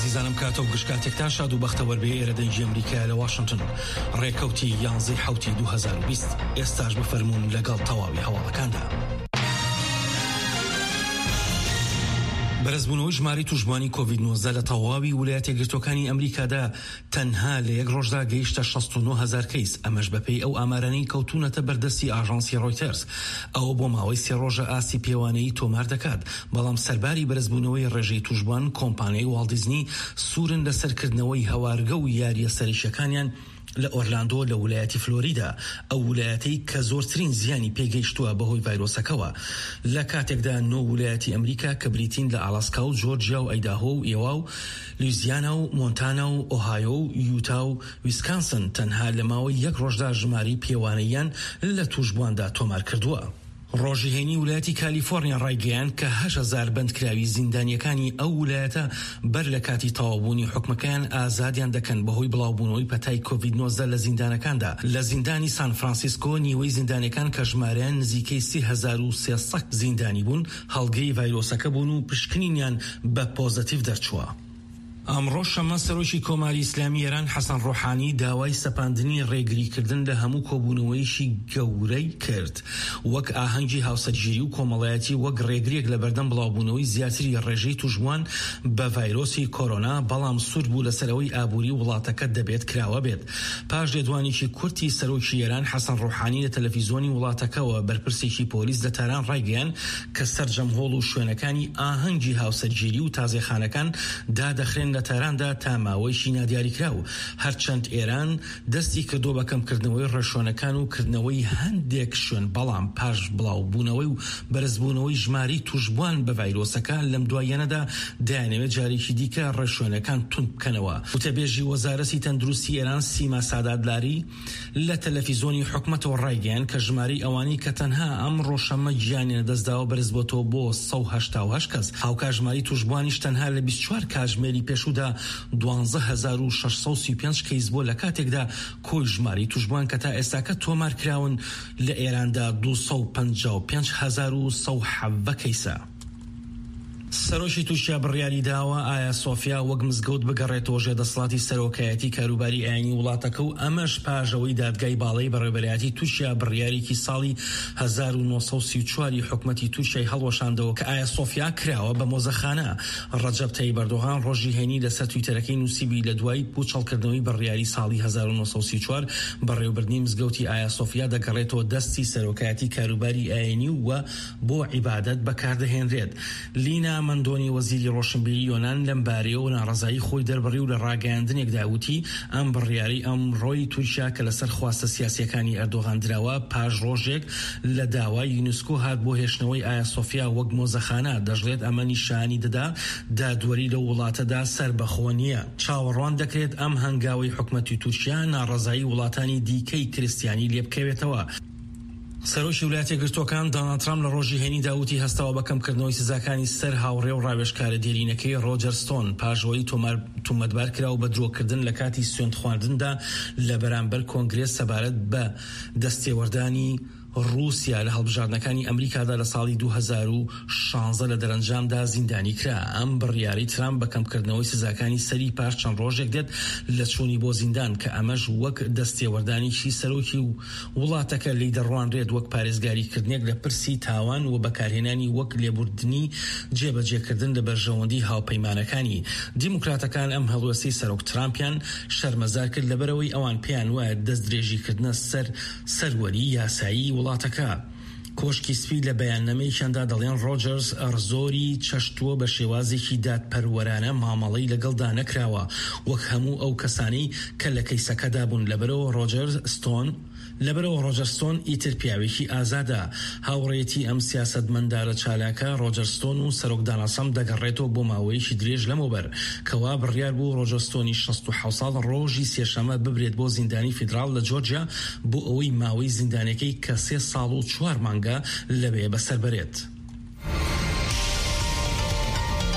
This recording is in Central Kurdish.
عزیزانم کاتۆ گشتکاتێکتان شاد و بەختەوەربێ ئێرەدەنجی ئەمریکا لە واشنگتن ڕێکەوتی 11 حوتی 2020 ئێستاش بفەرمونون لەگەڵ تەواوی هەواڵەکاندا. بەرزبوونەوەی ژماری توشبوانی کۆڤید-19 لە تەواوی ویلایەتە یەکگرتووەکانی ئەمریکادا تەنها لە یەک ڕۆژدا گەیشتە 69,000 کەیس، ئەمەش بەپێی ئەو ئامارانەی کەوتونەتە بەردەستی ئاژانسی ڕۆیتەرز. ئەوە بۆ ماوەی 3 ڕۆژە ئاسی پێوانەی تۆمار دەکات، بەڵام سەرباری بەرزبوونەوەی ڕێژەی توشبوان کۆمپانیای واڵت دیزنی سوورن لەسەرکردنەوەی هەوارگە و یاریە سەرشەکانیان لە ئۆرلاندۆ لە ویلایەتی فلۆریدا، ئەو ویلایەتەی کە زۆرترین زیانی پێگەیشتووە بەهۆی ڤایرۆسەکەوە. لە کاتێکدا 9 ویلایەتی ئەمریکا کە بریتین لە ئالاسکا و جۆرجیا و ئەیداهۆ و ئێوا و لویزیانا و مۆنتانا و ئۆهایۆ و یوتا و ویسکانسن تەنها لە ماوەی 1 ڕۆژدا ژماری پێوانەیان لە توشبواندا تۆمار کردووە. ڕۆژی هێنی ویلایەتی کالیفۆرنیا ڕایگەیاند کە 8,000 بەندکراوی زیندانیەکانی ئەو ویلایەتە بەر لە کاتی تەواوبوونی حکمەکەیان ئازادیان دەکەن بەهۆی بڵاوبوونەوەی پەتای کۆڤید-19 لە زیندانەکاندا. لە زیندانی سان فرانسیسکۆ نیوەی زیندانیەکان کە ژمارەیان نزیکەی 30,300 زیندانی بوون هەڵگەی ڤایرۆسەکە بوون و پشکنینیان بە پۆزەتیڤ دەرچووە. ئەمڕۆ شەمە سەرۆکی کۆماری ئیسلامی ئێران حەسەن ڕۆحانی داوای سەپاندنی ڕێگریکردن لە هەموو کۆبوونەوەیشی گەورەی کرد، وەک ئاهەنگی هاوسەرگیری و کۆمەڵایەتی وەک ڕێگریەک لە بەردەم بڵاوبوونەوەی زیاتری ڕێژەی توشبوان بە ڤایرۆسی کۆرۆنا، بەڵام سوور بوو لەسەرەوەی ئابووری وڵاتەکە دەبێت کراوە بێت. پاش لێدوانێکی کورتی سەرۆکی ئێران حەسەن ڕۆحانی لە تەلەڤیزۆنی وڵاتەکەوە بەرپرسێکی پۆلیس لە تاران ڕایگەیان کە سەرجەمهۆڵ و شوێنەکانی ئاهەنگی هاوسەرگیری و تازەخانەکان دادەخرێن لە تاراندا تا ماوەیشی نادیاری کراو، هەرچەند ئێران دەستی کردو بە کەمکردنەوەی ڕێشۆنەکان و کردنەوەی هەندێک شوێن، بەڵام پاش بڵاوبوونەوەی و بەرزبوونەوەی ژماری توشبوان بە ڤایرۆسەکە لەم دوایەنەدا دایانەوێت جارێکی دیکە ڕێشۆنەکان تونند بکەنەوە. وتەبێژی وەزارەتی تەندروستی ئێران سیما سادادلاری لە تەلەڤیزۆنی حکومەتەوە ڕایگەیاند کە ژماری ئەوانی کە تەنها ئەم ڕۆژەمە گیانیان دەستداوە بەرز بۆتەوە بۆ 188 کەس. هاوکاژماری توشبوانیش تەنها لە 24 کاتژمێری پێشوودا 12,635 کەیس بۆ لە کاتێکدا کۆی ژماری توشبوان کە تا ئێستاکە تۆمار کراون لە ئێراندا 255,170 کەیسە. سەرۆکی تووشیا بڕیاری داوە ئایا سۆفیا وەک مزگەوت بگەڕێتەوە ژێدەسەڵاتی سەرۆکایەتی کاروباری ئاینی وڵاتەکە و ئەمەش پاژەوەی دادگای باڵای بەڕێوەبەرایەتی تووشیا بڕیارێکی ساڵی 1934 حکومەتی تووشیای هەڵوەشاندەوە کە ئایا سۆفیا کراوە بە مۆزەخانە. ڕەجەب تەیب ئەردۆغان ڕۆژی هێنی لەسەر تویتەرەکەی نووسیبی لە دوای پوچەڵکردنەوەی بڕیاری ساڵی 1934 بەڕێوەبردنی مزگەوتی ئایا سۆفیا دەگەڕێتەوە دەستی سەرۆکایەتی کاروباری ئاینی و بۆ عیبادەت بەکاردەهێنرێت. لینا مندۆنی وەزیری ڕۆشنبیری یۆنان لەم بارەیەوە ناڕەزایی خۆی دەربڕی و لە ڕاگەیاندنێکدا وتی ئەم بڕیاری ئەمڕۆی تورکیا کە لەسەر خواستە سیاسیەکانی ئەردۆغان دراوە پاش ڕۆژێک لە داوای یونسکۆ هات بۆ هێشتنەوەی ئایا سۆفیا وەک مۆزەخانە، دەژڵێت ئەمە نیشانی دەدا دادوەری لە وڵاتەدا سەربەخۆ نییە. چاوەڕوان دەکرێت ئەم هەنگاوی حکومەتی تورکیا ناڕەزایی وڵاتانی دیکەی کریستیانی لێ بکەوێتەوە. سەرۆکی ویلایەتە یەکگرتووەکان دۆناڵد ترامپ لە ڕۆژی هێنی داوتی هەستاوە بە کەمکردنەوەی سزاکانی سەر هاوڕێ و ڕاوێژکارە دێرینەکەی ڕۆجەر ستۆن پاژەوەی تۆمەتبار کراوە بە درۆکردن لە کاتی سوێند خواردندا لە بەرامبەر کۆنگرێس سەبارەت بە دەستێوەردانی رووسیا لە هەڵبژاردنەکانی ئەمریکادا لە ساڵی 2016 لە دەرەنجامدا زیندانی کرا. ئەم بڕیاری ترامپ بە کەمکردنەوەی سزاکانی سەری پاش چەند ڕۆژێک دێت لە چوونی بۆ زیندان کە ئەمەش وەک دەستێوەردانیشی سەرۆکی وڵاتەکە لی دەڕوانرێت وەک پارێزگاریکردنێک لە پرسی تاوان و بەکارهێنانی وەک لێبوردنی جێبەجێکردن لە بەرژەوەندی هاوپەیمانەکانی. دیموکراتەکان ئەم هەڵوێستەی سەرۆک ترامپیان شەرمەزار کرد لەبەرەوەی ئەوان پێیان وایە دەست درێژیکردنە سەروەری یاسایی وڵاتەکە. کۆشکی سپی لە بەیاننامەیەکیاندا دەڵێن ڕۆجەرز ئەرزۆری چەشتووە بە شێوازێکی دادپەروەرانە مامەڵەی لەگەڵدا نەکراوە وەک هەموو ئەو کەسانەی کە لە کەیسەکەدا بوون. لەبەرەوە ڕۆجەر ستۆن ئیتر پیاوێکی ئازادە. هاوڕێتی ئەم سیاسەتمەندارە چالاکە ڕۆجەر ستۆن و سەرۆک دۆناڵد ترامپ دەگەڕێتەوە بۆ ماوەیەکی درێژ لەمەوبەر کەوا بڕیار بوو ڕۆجەر ستۆنی 67 ساڵ ڕۆژی سێشەمە ببرێت بۆ زیندانی فیدراڵ لە جۆرجیا بۆ ئەوەی ماوەی زیندانەکەی کە 3 ساڵ و 4 مانگە لەبێ بەسەر بەرێت.